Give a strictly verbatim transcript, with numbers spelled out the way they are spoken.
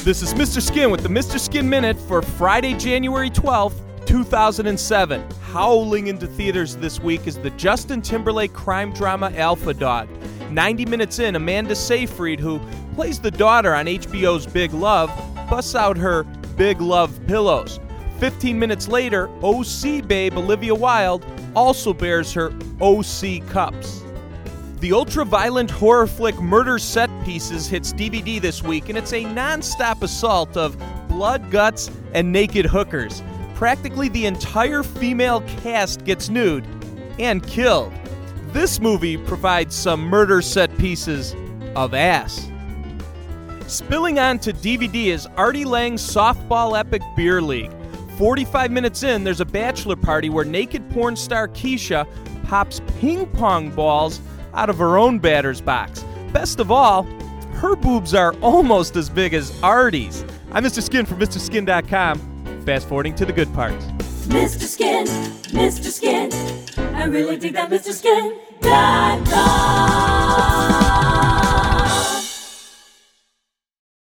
This is Mister Skin with the Mister Skin Minute for Friday, January twelfth, two thousand seven. Howling into theaters this week is the Justin Timberlake crime drama Alpha Dog. ninety minutes in, Amanda Seyfried, who plays the daughter on H B O's Big Love, busts out her Big Love pillows. fifteen minutes later, O C babe Olivia Wilde also bears her O C cups. The ultra-violent horror flick Murder Set Pieces hits D V D this week, and it's a non-stop assault of blood, guts, and naked hookers. Practically the entire female cast gets nude and killed. This movie provides some murder set pieces of ass. Spilling onto D V D is Artie Lang's Softball Epic Beer League. forty-five minutes in, there's a bachelor party where naked porn star Keisha pops ping pong balls out of her own batter's box. Best of all, her boobs are almost as big as Artie's. I'm Mister Skin from Mister Skin dot com. Fast forwarding to the good parts. Mister Skin, Mister Skin, I really dig that Mister Skin.